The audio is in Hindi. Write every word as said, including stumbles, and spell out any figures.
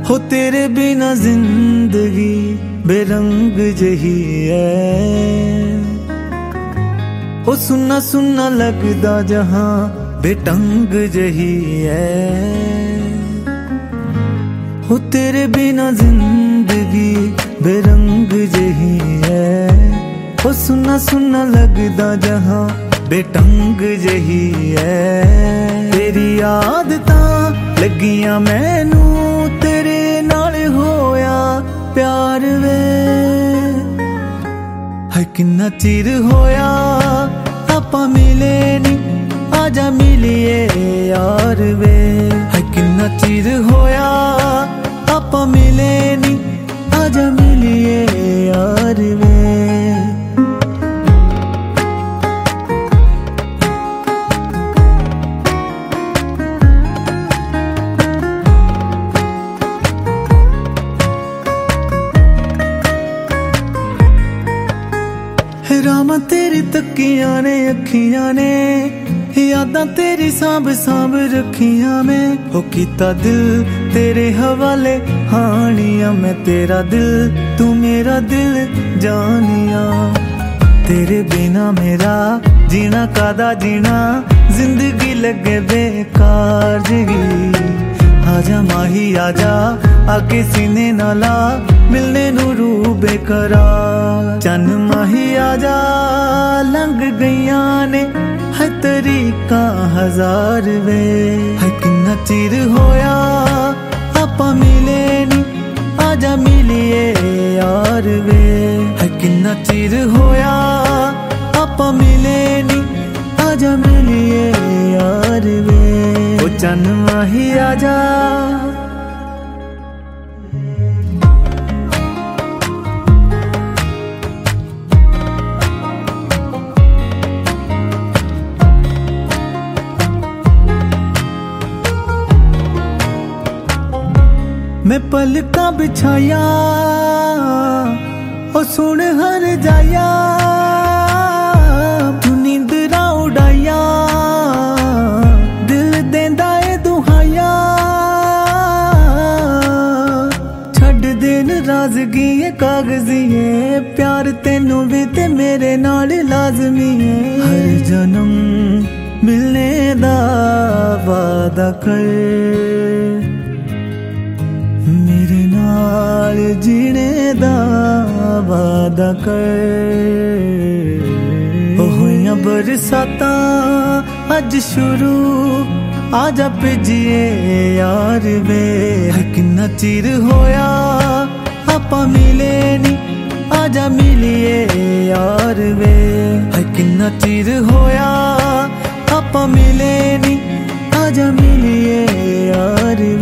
हो तेरे बिना जिंदगी बेरंग जही है। हो सुन्ना सुन्ना लगदा जहां बेटंग जही है। हो तेरे बिना जिंदगी बेरंग जही है। हो सुन्ना सुन्ना लगदा जहां बेटंग जही है। तेरी आदतां लगियां मैनू तेरे नाल होया प्यार वे। है किन्ना चिर होया आपां मिले नी, आजा मिलिए यार वे। है किन्ना चिर होया आपां मिले नी, आजा मिलिए यार वे। रामां तेरी तकियां ने अखियां ने, यादां तेरी सांभ सांभ रखियां मैं। हो कीता दिल तेरे हवाले हानिया, मैं तेरा दिल तू मेरा दिल जानिया। तेरे बिना मेरा जीना कादा जीना, जिंदगी लगे बेकार जगी। आजा माही आजा आके सीने नाला, मिलने नू रू बेकरार। चन माही आजा लंघ गईया ने है तरीका हजार वे। है किन्ना चिर होया आपां मिले नी, आजा मिलिए यार वे। है किन्ना चिर होया आपां मिले नी, आजा मिलिए यार वे। ओ चन माही आजा मैं पलका बिछाया ओ सुन हर जाया। तू नींदरा उड़ाया दिल देंदा ए दुहाया। छड़ देन राजगी ए कागजी है, प्यार तेनू भी ते मेरे नाल लाजमी है। हर जन्म मिलने दा वादा कर, मेरे नाल जीने दा वादा कर। होइयां बरसातां अज शुरू, आजा भिजिए यार वे। है किन्ना चिर होया आपां मिले नी, आजा मिलिए यार वे। है किन्ना चिर होया आपां मिले नी, आजा मिलिए यार वे।